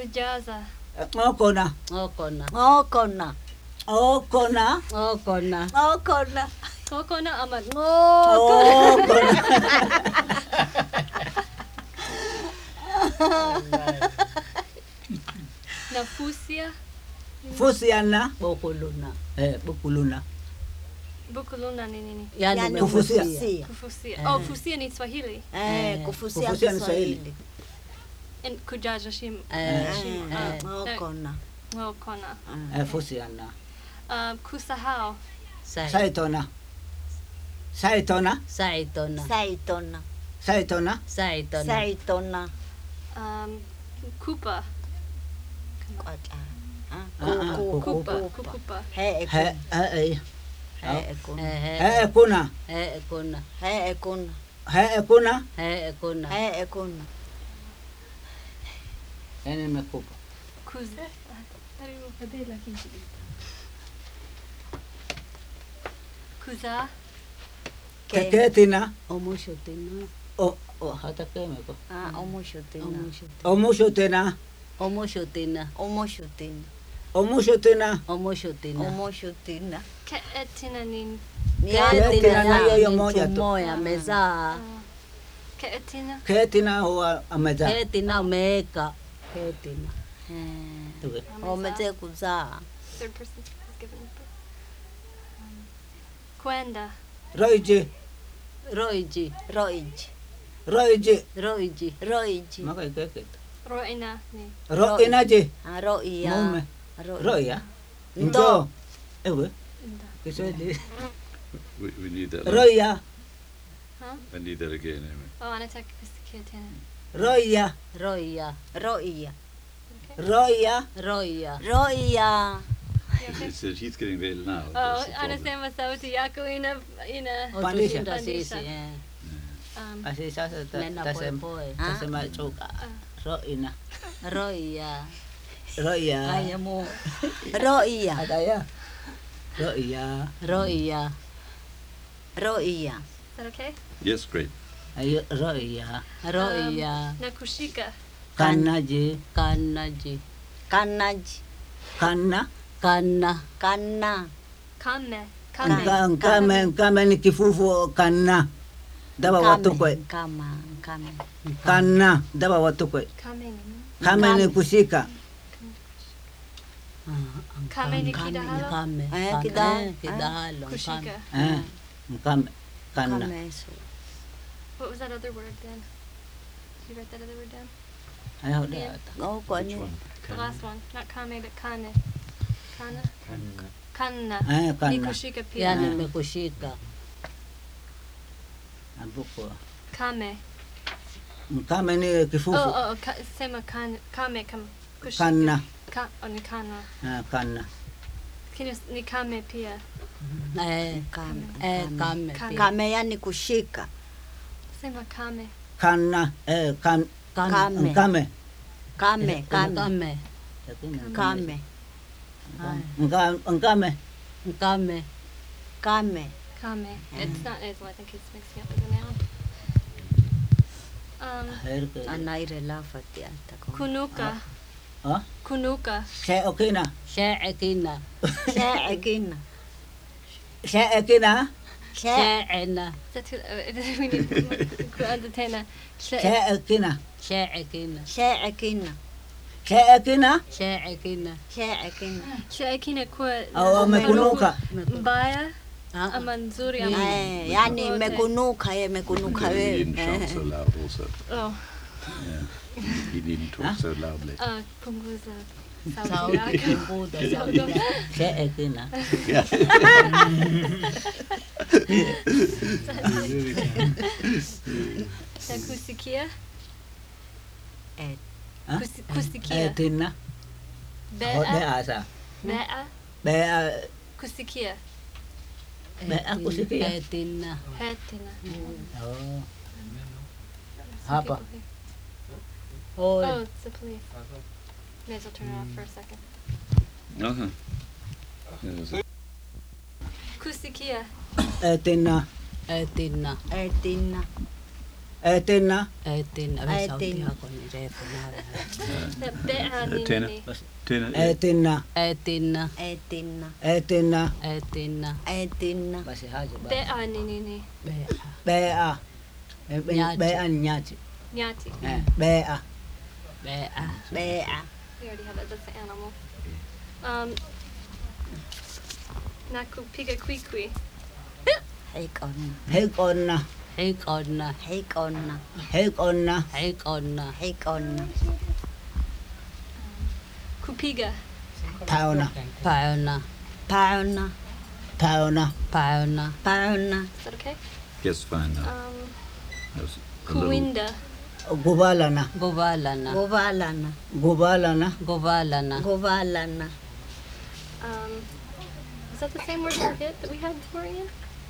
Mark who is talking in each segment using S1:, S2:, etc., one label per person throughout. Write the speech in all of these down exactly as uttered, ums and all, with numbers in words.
S1: Kujaza.
S2: Okona.
S3: Okona.
S4: Okona.
S2: Okona.
S3: Okona.
S4: Okona.
S1: Okona ama
S2: Okona.
S1: na fusia.
S2: Fusiana.
S3: Bokuluna.
S2: Eh, bukuluna.
S1: Bukuluna ni nini?
S3: Yani
S4: Yani
S2: kufusia.
S4: kufusia.
S1: Kufusia. Oh, fusia ni Swahili.
S4: Eh, kufusia
S2: Kufusia ni
S4: Kiswahili.
S1: And kujaza shim.
S3: Eh,
S1: shim.
S3: eh.
S1: uh,
S4: Okona.
S1: Okona.
S2: Eh, fusiana.
S1: Um, kusahau.
S3: Sai.
S2: Saitona. Saitona.
S3: Saitona.
S4: Saitona.
S2: Saitona.
S3: Saitona.
S4: Saitona.
S1: Um, kupa.
S4: Kwata.
S2: Ah,
S4: Ah, ku-
S1: Kupa.
S4: ku-
S1: Kukupa.
S4: He
S2: He,
S4: ekuna.
S2: eh,
S4: He ekuna.
S2: eh, kuna.
S3: He kuna.
S4: He ekuna.
S2: He, kuna.
S3: He kuna.
S4: He ekuna.
S2: Yani nimekupa.
S1: Kuz. Kuza.
S4: Ke.
S2: Keketina.
S3: Omusho tena.
S2: O, o, hata kemeko.
S4: Ah, omusho tena.
S3: Omusho.
S2: Omusho tena.
S3: Omusho tena.
S4: Omusho tena.
S2: Omusho tena.
S3: Omusho tena.
S4: Omusho tena.
S1: Ke etina nin.
S4: Ni
S3: Kaya
S4: ate
S2: tena
S3: tena
S2: na hiyo
S3: ni
S2: moja
S3: mtu
S2: tu.
S3: moja mezaa.
S1: Ke etina.
S2: Ketina huwa amezaa.
S3: Ketina umeweka. Ketina.
S4: Eh.
S2: Okay.
S4: Omeze kuzaa.
S1: Third person is given. Um, Kwenda.
S2: Roiji.
S3: Roiji.
S4: Roiji.
S2: Roiji.
S3: Roiji.
S4: Roiji.
S2: Maka ikeket.
S1: Roina ni.
S2: Ro inaje.
S4: Ah, roia.
S2: Mume.
S4: Roi.
S2: Roya.
S4: Ndo.
S2: Ndo. Ewe.
S1: Inda.
S2: Kiswahili.
S5: We, we need that.
S2: Roya.
S1: Huh?
S5: I need that again, Amy.
S1: Oh, anataka kusikia tena.
S2: Roya.
S3: Roya.
S4: Roia.
S1: Okay.
S2: Roya.
S3: Roya.
S4: Roia.
S1: You okay?
S5: It's that he's getting very loud.
S1: Oh,
S5: that's the problem.
S1: anasema sauti yako ina ina
S2: Pandisha.
S3: Otushinda sisi. eh.
S1: um
S2: Asi sasa ta-
S3: Nena
S2: tasema
S3: polepole.
S2: tasema chuka. Roina.
S3: Roya.
S2: Roya.
S3: Haya mo.
S4: Roia.
S2: Adaya. Roya.
S3: Roya.
S4: Roia.
S1: is that okay?
S5: Yes, great.
S2: Ayo roya.
S3: Roya.
S1: Na kushika.
S2: Kanaje.
S3: Kanaji.
S4: Kanaji.
S2: Kana.
S3: Kana.
S4: Kana.
S1: Kame. Kame.
S2: Nka- Nkame nkame ni kifufu kana. Daba watu kwe.
S4: Kama. Kama.
S2: Kana. Daba watu kwe.
S1: Kame ni.
S2: Kame ni kushika.
S1: Kame ni kidahalo.
S3: Kame.
S4: Eh,
S3: Kame.
S4: kida-
S3: Eh, Kidahalo.
S1: Kushika.
S2: Eh. Nkame. Kana.
S4: Kama eso.
S1: What was that other word then? Did you write that other word down?
S2: Ayo da.
S4: Oh,
S5: Which
S4: kwani.
S5: one?
S1: The last one. Not kame, but kane. Kana? Kana.
S2: Eh,
S1: Ni
S2: kana.
S1: kushika pia.
S3: Yani nimekushika.
S2: Abuko.
S1: Kame.
S2: Nkame ni
S1: Oh,
S2: kifufu.
S1: oh, oh, ka, sema kan, kame kama kushika.
S2: Kana.
S1: Ka, oh, ni kana.
S2: Eh, kana.
S1: Kini ni kame pia.
S3: Eh.
S4: Kame.
S3: Eh, kame.
S1: Kame.
S4: Kame yani kushika.
S1: Sema kame.
S2: Kana. Eh, kan.
S4: Kame.
S2: Nkame.
S4: Kame. Kame.
S3: Kame.
S4: Kame.
S2: Nka- Nkame.
S3: Kame.
S4: Kame.
S1: Kame. It's not is. I think he's mixing up with a noun. Um,
S2: Herke.
S4: Anaire lafati ata.
S1: kunuka.
S2: Ah?
S1: Kunuka.
S2: She okina.
S3: Sheekina.
S4: Sheekina.
S2: She okina.
S3: Sheena.
S1: That's who, uh, we need to understand.
S2: She okina.
S3: Sheekina.
S4: Sheekina.
S2: She okina.
S3: Sheekina.
S4: Sheekina.
S1: Shaikina kwa
S2: Au amekunuka.
S1: mbaya
S3: Ah.
S1: ama nzuri ama
S4: Eh, yani
S1: wote.
S4: imekunuka ye imekunuka
S5: He
S4: wewe.
S5: didn't shout so loud also.
S1: Oh,
S5: Yeah. He didn't talk so loudly.
S1: uh, punguza sauti
S3: Sauti
S1: yako.
S3: punguza
S1: Kidogo.
S3: sauti.
S2: She okina.
S5: Yeah.
S1: Na kusikia.
S4: Eh,
S2: Ah?
S1: Kusi- kusikia.
S2: Eh, tina.
S1: Bea.
S2: Bea asa.
S1: Bea.
S2: Bea.
S1: Kusikia.
S2: Bea kusikia.
S3: Etina.
S1: Hetina.
S2: Oh.
S1: Some
S2: Hapa.
S1: people think-
S3: Oh.
S1: Oh, it's the police. May as well turn it off for a second.
S5: Uh-huh. Yeah, it was a-
S1: Kusikia.
S2: Eh, tina.
S3: Etina.
S4: Etina.
S2: Etina.
S3: Eetinna. Ve
S4: Eetinna.
S3: sauti hako ni refu na.
S1: Be'a ni
S5: Tena.
S1: ni.
S5: Tena.
S2: Etina.
S3: Eetinna.
S4: Eetinna.
S2: Etina.
S3: Eetinna.
S4: Eetinna.
S2: Basi haja ba.
S1: Be'a ni ni ni.
S3: Bea.
S2: Bea.
S3: Nyati.
S2: Bea nyati.
S1: Nyati.
S2: Eh, Bea.
S3: Bea.
S4: Bea.
S1: We already have that. That's the animal. Um. Naku piga kui kui.
S4: Heikonna.
S2: Heikonna.
S3: Heikonna.
S4: Heikonna.
S2: Heikonna.
S3: Heikonna.
S4: Heikonna.
S1: Kupiga.
S2: Pauna.
S3: Pauna.
S4: Pauna.
S2: Pauna.
S3: Pauna.
S4: Pauna.
S1: Is that okay?
S5: Yes, fine now.
S1: Um.
S5: That was a little-
S1: Kuwinda.
S2: Gubalana.
S3: Govalana.
S4: Govalana.
S2: Gubalana.
S3: Govalana.
S4: Govalana.
S1: Um. Is that the same word for hit that we had before again?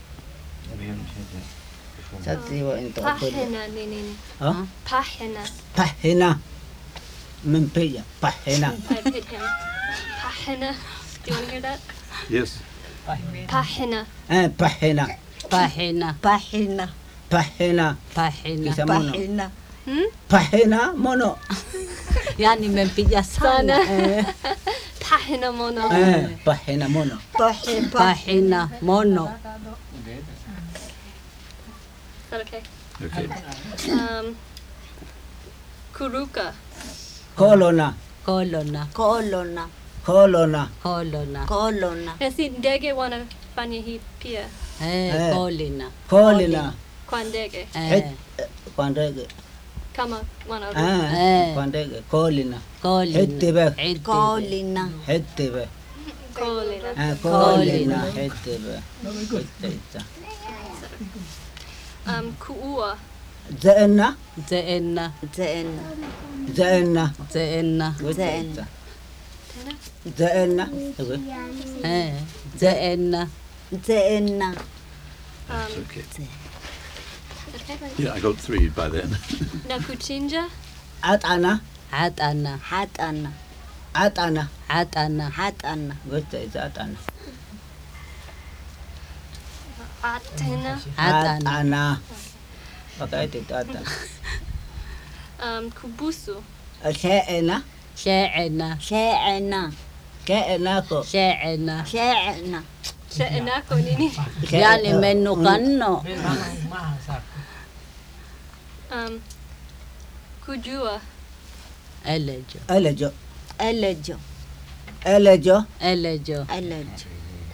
S2: Satiwa into ako.
S1: Pahina ni ni ni.
S2: Huh?
S1: Pahina.
S2: Pahina. Mempia. Pahina.
S1: I've hit him. Pahina. Do you want to hear that?
S5: Yes.
S1: Pahina.
S2: Eh, pahina.
S3: Pahina.
S4: Pahina.
S2: Pahina.
S3: Pahina.
S2: Kisa mono.
S4: Pahina.
S1: Hmm?
S2: Pahina mono.
S3: Yani mempiga sana. Eh.
S1: Pahina mono.
S2: Eh, pahina mono.
S4: Pahina.
S3: Pahina. Mono.
S1: Is that okay?
S5: Okay.
S1: Um. Kuruka.
S2: Kolona.
S3: Kolona.
S4: Kolona.
S2: Kolona.
S3: Kolona.
S4: Kolona.
S1: Nasi ndege wana fanya hii pia
S3: Eh.
S2: Eh.
S3: Kolina.
S2: Kolina.
S1: kwa ndege
S2: Het,
S3: Eh.
S2: kwa ndege.
S1: kama wana
S2: Ah,
S3: Eh.
S2: kwa ndege. Kolina.
S3: Kolina.
S2: Hettibe.
S3: Hettibe.
S4: Kolina.
S2: Hettibe.
S1: kolina.
S2: Ah,
S3: Kolina.
S2: kolina. Hettibe. Hettibe.
S1: Um, kuua
S2: Zeena.
S3: Zeena.
S4: Zeena.
S2: Zeena.
S3: Zeena.
S2: Zeena.
S1: tena
S2: Zeena.
S3: Eh. Zeena.
S4: Zeena.
S1: um,
S5: Okay.
S1: okay.
S5: Yeah, I got three by then.
S1: na kuchinja
S2: Atana.
S3: Hatana.
S4: Hatana.
S2: Atana.
S3: Hatana.
S4: Hatana.
S2: Gote is atana.
S1: atena
S3: Hatana.
S2: Atana. Wakaiti atana.
S1: um, kubusu
S2: Sheena.
S3: Sheena.
S4: Sheena.
S2: Keena ko.
S3: Sheena.
S4: Sheena.
S1: she'enako nini
S3: Yani menu kanno.
S1: um, kujua
S3: Elejo.
S2: Elejo.
S4: Elejo.
S2: Elejo.
S3: Elejo.
S4: Elejo.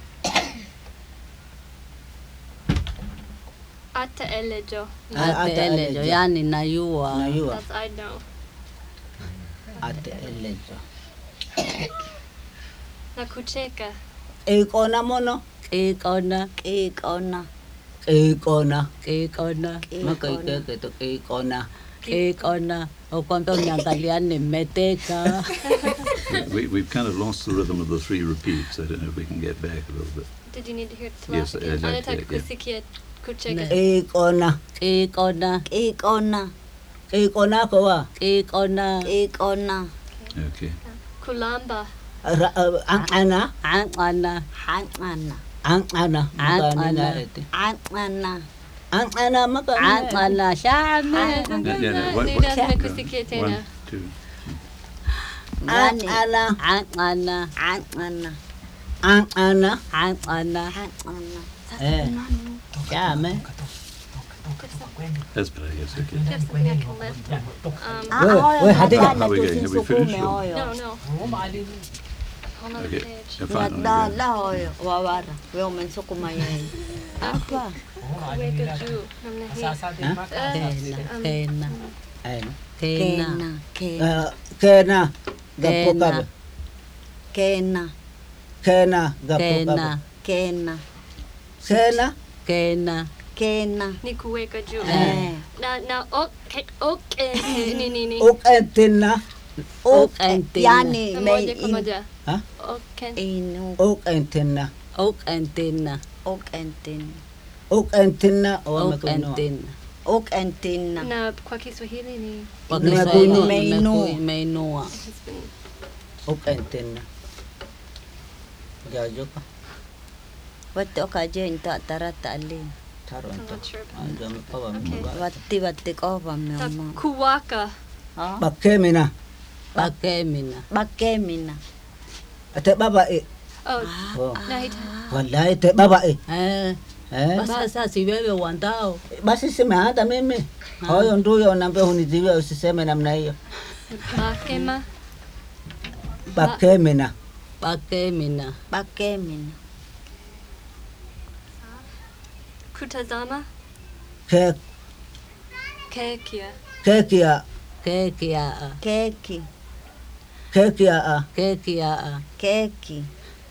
S1: ata elejo
S2: Ah,
S3: Ate
S2: ate
S3: elejo.
S2: elejo.
S3: Yani nayua.
S2: Najua.
S1: that's I know
S2: Ate elejo.
S1: na kucheka
S2: Ikona mono.
S3: Kikona.
S4: Kikona.
S2: Ikona.
S3: Kikona.
S2: Makaikeke to ikona.
S3: Kikona. Okwambia uniangalia nimeteka.
S5: we, we've kind of lost the rhythm of the three repeats. I don't know if we can get back a little bit.
S1: did you need to hear it to
S5: Yes,
S1: laugh
S5: uh,
S1: again
S5: like
S1: anataka
S5: that, yeah.
S1: kusikia kucheka
S3: Ne.
S2: Ikona.
S3: Kikona.
S4: Kikona.
S2: Ikona ko wa.
S3: Kikona.
S4: Kikona.
S5: Okay.
S1: kulamba
S2: Ra- uh, Ang ana.
S3: Angana.
S4: Hatana.
S2: Ang ana.
S3: Ang
S2: Makani
S3: ana.
S2: na ete.
S4: Hatana.
S2: Ang ana makani.
S3: Angana. Shame.
S5: Yeah, yeah, no, what-
S1: Ni
S5: what-
S1: lazima
S5: uh,
S1: kusikia
S5: One,
S1: tena
S5: two.
S2: Ang
S4: Yani.
S2: ana.
S3: Angana.
S4: Hatana.
S2: Ang ana.
S3: Angana.
S4: Hatana.
S2: Eh. Shame.
S5: That's better, yes, okay.
S1: do you have something I can lift um,
S4: Ah,
S2: Wait,
S4: oyo
S2: wait, hadi-
S4: nadhani
S5: How we going? Have we
S4: tusisukume
S5: finished?
S4: oyo.
S1: no no whole nother
S5: Okay.
S1: page
S5: Yeah, fine.
S4: Nadala oyo. Wawara. Wewe umensukuma yeye. Hapa.
S1: kuweka juu namna hii
S3: Kena. Kena.
S2: Ayun.
S3: Kena.
S4: Kena. Kena.
S2: Uh, Kena. Gapo
S3: Kena.
S2: ka.
S4: Kena.
S2: Kena. Gapo ka.
S3: Kena.
S4: Kena.
S2: Kena.
S3: Kena.
S4: Kena.
S1: ni kuweka juu
S4: Eh.
S1: na na okay okay ni ni ni
S2: Uk entina.
S3: Uk entina.
S4: Yani
S1: pamoja
S4: may
S1: pamoja
S2: Ha?
S1: okay
S4: inu.
S2: Uk entina.
S3: Oak antenna.
S4: Ok entin.
S2: Uk entina. O
S3: Oak
S2: makuno.
S3: antenna.
S4: Ok entina.
S1: na kwa Kiswahili ni
S3: Kwa
S2: Ni
S3: Kiswahili
S2: makuno.
S3: imeku- imeinua.
S1: it has been
S2: Uk entina. Jajo ka.
S4: Watu okaje nta tarata ali.
S2: Taro
S1: I'm
S2: ito.
S1: not sure.
S2: Ando mi pa ba
S1: Okay.
S2: mi ba.
S4: Watti watti ko pa mi
S1: The
S4: oma.
S1: kuwaka.
S4: Ha?
S2: Bakemina.
S3: Pakemina.
S4: Bakemina.
S2: Ate babae.
S1: Oh,
S2: Oh.
S1: nahita.
S2: Wallahi ate babae.
S3: Eh.
S2: Eh?
S3: Basa sasa wewe wandao.
S2: Basi sema hata mimi. Huyo ndio unaambia uniziwe usiseme namna hiyo.
S1: Bakema.
S2: Bakemina.
S3: Pakemina.
S4: Bakemina.
S1: Kutazama.
S2: Ke
S1: Kekia.
S2: kekia
S3: Kekia.
S4: Keki.
S2: kekia
S3: Kekia.
S4: Keki.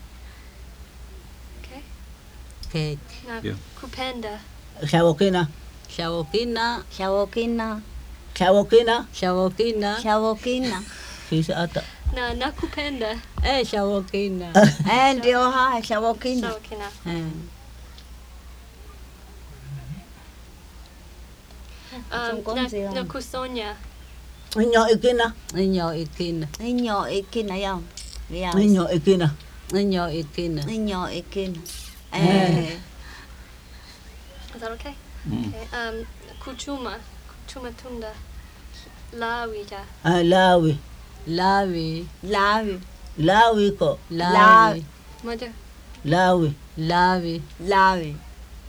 S1: Okay.
S3: Keki.
S1: Na
S5: Yeah.
S1: kupenda.
S2: shawokina
S3: Shawokina.
S4: Shawokina.
S2: shawokina
S3: Shawokina.
S4: Shawokina.
S2: kisa hata
S1: Na nakupenda.
S3: Eh, shawokina.
S4: Eh, ndio haya shawokina.
S1: So kina.
S3: Eh.
S1: Um, na,
S4: Zungumzia.
S1: na kusonya.
S2: inyo ikina
S3: Inyo ikina.
S4: Inyo ikina yao. Yao.
S2: inyo ikina
S3: Inyo ikina.
S4: Inyo ikina. Eh.
S1: Is that okay?
S5: Mm.
S1: Okay. Um, kuchuma. Kuchuma tunda. Lawija.
S2: ah, lawi
S3: Lawi.
S4: Lawi.
S2: lawi ko
S3: Lawi.
S1: Moja.
S2: lawi
S3: Lawi.
S4: Lawi.